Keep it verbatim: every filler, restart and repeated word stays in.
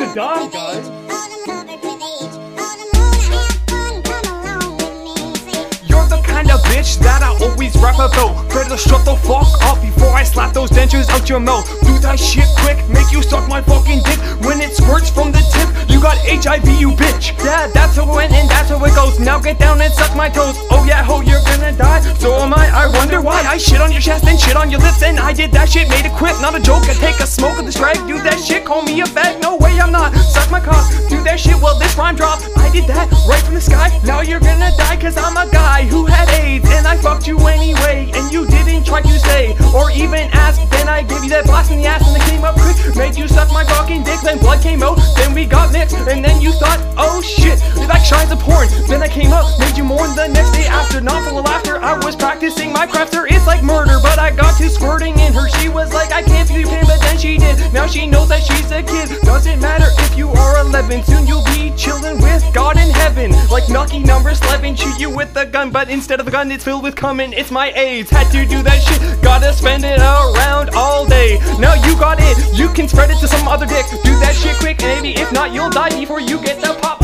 gonna die, guys. You're the kind of bitch that I always rap about. Better shut the fuck up before I slap those dentures out your mouth. Do that shit quick, make you suck my fucking dick. When it squirts from the tip, you got H I V, you bitch. Yeah, that's how it went and that's how it goes. Now get down and suck my toes. Oh yeah, ho, you're gonna die. So am I. I wonder why. I shit on your chest and shit on your lips, and I did that shit, made it quit. Not a joke, I take a smoke of the strike. Do that shit, call me a fag. No way, I'm not. Suck my cock, do that shit. Well, this rhyme dropped. I did that right from the sky. Now you're gonna die, cause I'm a guy who had AIDS, and I fucked you anyway, and you didn't try to say or even ask. Then I gave you that blast in the ass and it came up quick. Made you suck my fucking dick, then blood came out. Then we got mixed, and then you thought, oh shit, like shrines of porn. Then I came up, made you mourn the next day after. Not full of laughter, I was practicing my craft, sir. It's like murder, but I got to squirting in her. She was like, I can't feel your pain, but then she did. Now she knows that she's a kid. Doesn't matter if you are eleven, soon you'll be chilling with God in heaven. Like lucky number eleven, shoot you with a gun, but instead of a gun it's filled with cumin. It's my AIDS, had to do that shit, gotta spend it around all day. Now you got it, you can spread it to some other dick. Do that shit quick, maybe if not you'll die before you get the pop.